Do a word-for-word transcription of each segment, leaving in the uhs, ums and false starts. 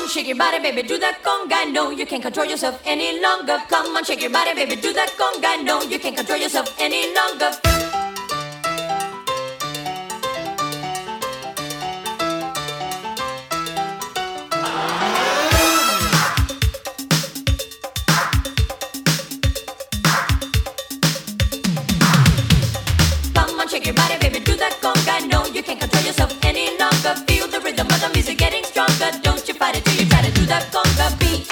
on, shake your body, baby, do that conga. No, you can't control yourself any longer. Come on, shake your body, baby, do that conga. No, you can't control yourself any longer. Come on, shake your body, baby, do that conga. No, you can't control yourself any longer. Feel the rhythm of the music getting stronger. Don't you fight it till you try to do that conga beat.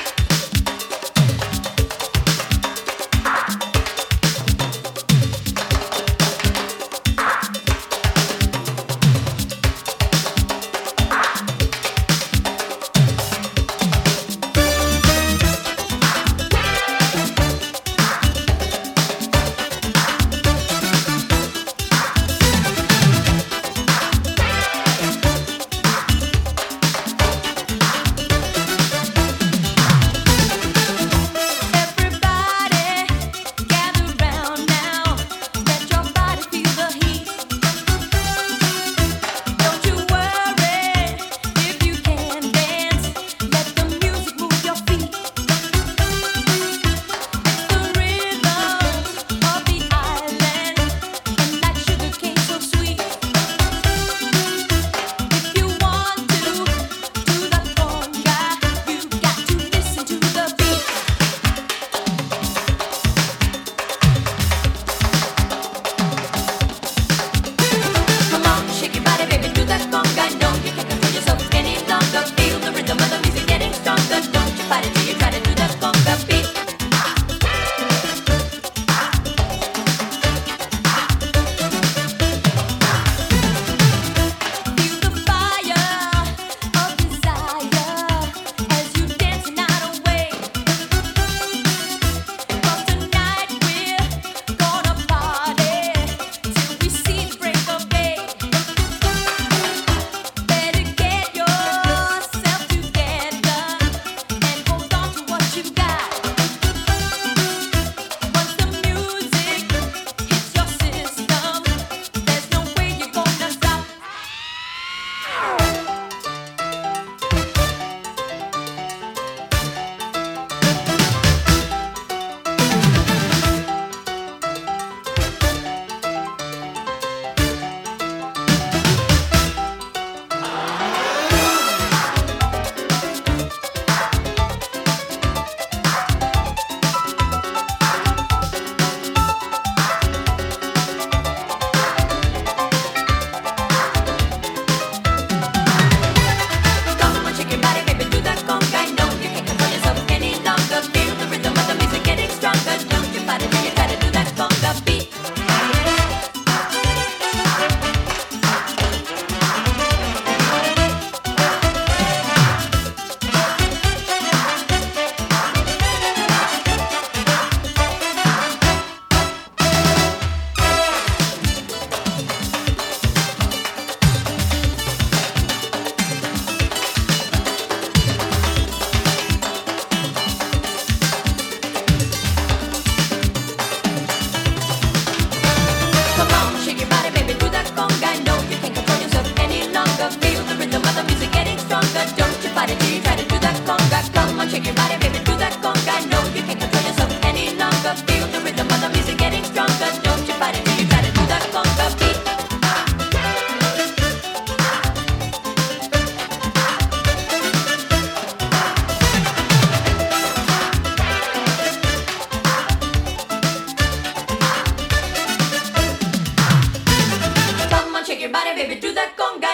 Shake your body, baby, do that conga.